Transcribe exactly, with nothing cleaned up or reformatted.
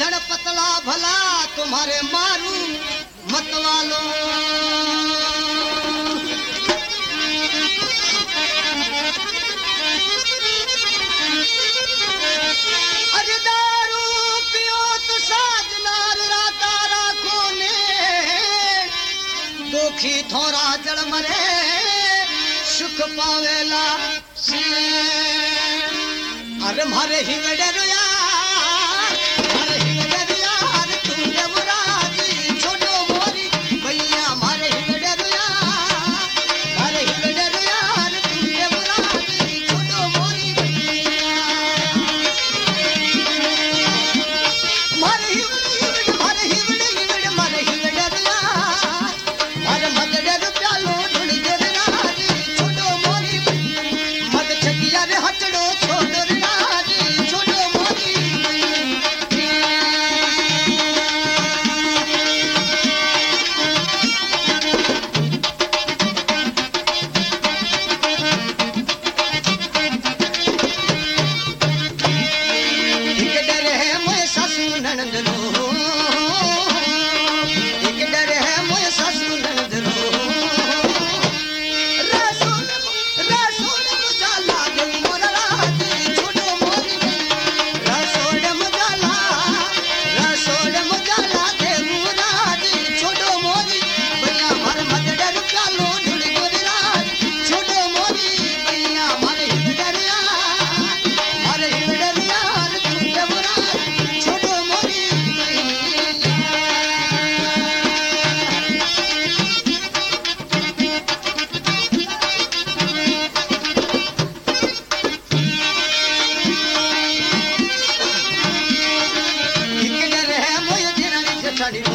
धड़ पतला भला तुम्हारे मारू मतवालो अरे दारू पियो तो साजनार राता राखो ने दुखी थोड़ा जड़ मरे सुख पावेला से अरे मारे ही वेड़े रोया मारे ही वेड़े रोया अरे तू यमराजी छोड़ो मोरी भैया मारे ही वेड़े रोया मारे ही वेड़े रोया अरे तू यमराजी छोड़ो मोरी भैया मारे ही वेड़े मारे ही वेड़े वेड़े मारे ही वेड़े रोया मारे मत डर प्यालो ढूंढ दे राजी छोड़ो मोरी मत छकिया रे हटड़ो छोड़ Trying to